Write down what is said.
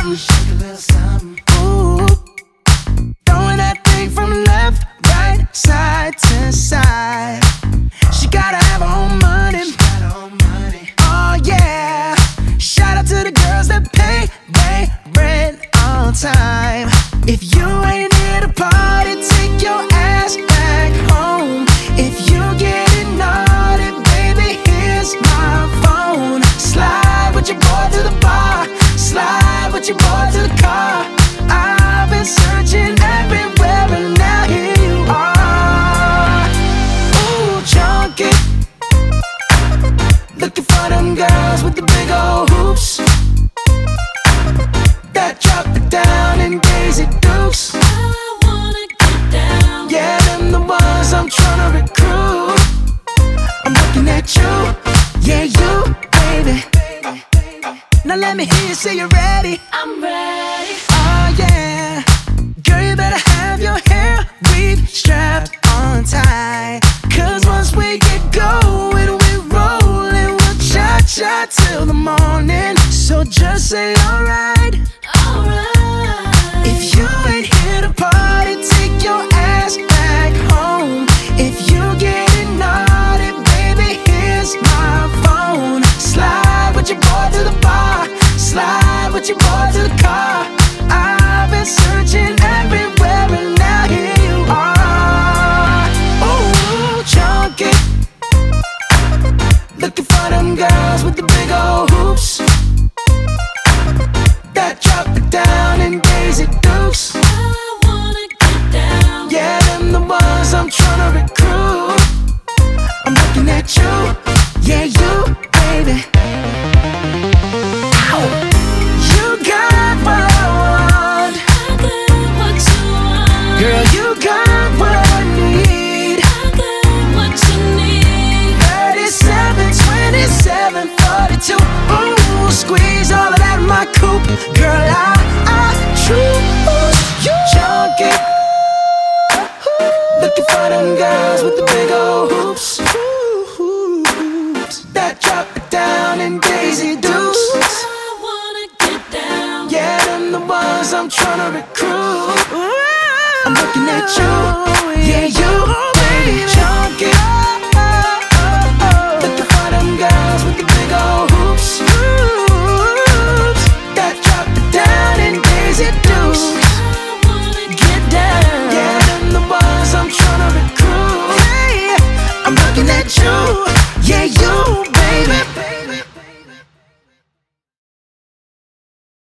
something. Shake a little something. Ooh, throwing that thing from left, right, side to side. She gotta have her own money. Oh yeah. Shout out to the girls that pay their rent on time. If you ain't here to party, take your ass back home. If you getting naughty, baby, here's my phone. Slide with your boy to the bar, slide with your boy to the car. I've been searching everywhere and now here you are. Ooh, junkie, looking for them girls with the big old hoops that drop it down in Daisy Dukes. I wanna get down. Yeah, them the ones I'm tryna recruit. I'm looking at you, yeah, you, baby. Now let me hear you say you're ready. I'm ready. Oh yeah, girl, you better have your hair weave strapped on tight. Cause once we get going, we're rolling. We'll cha-cha till the morning. So just say alright. Alright. If you ain't here to party, take your ass back home. If you getting naughty, baby, here's my phone. Slide with your boy to the bar, slide with your boy to the car. I've been searching everywhere and now here you are. Ooh, junkie, looking for them girls with the big old hoops that drop it down in Daisy Dukes. I wanna get down. Yeah, them the ones I'm tryna recruit. I'm looking at you, yeah, you, baby. Ow. You got what I want. I got what you want. Girl, you got what I need. I got what you need. 37, 27, 42. Ooh, squeeze all of that in my coupe. Girl, I choose you. Junkie, looking for them girls with the big old hoops that drop it down in Daisy Dukes. I wanna get down. Yeah, them the ones I'm tryna recruit. I'm looking at you, yeah, you, baby. Junkie, looking for them girls with the big old hoops that drop it down in Daisy Dukes. I wanna Get down, yeah, them the ones I'm tryna recruit. Hey, I'm looking at you, yeah,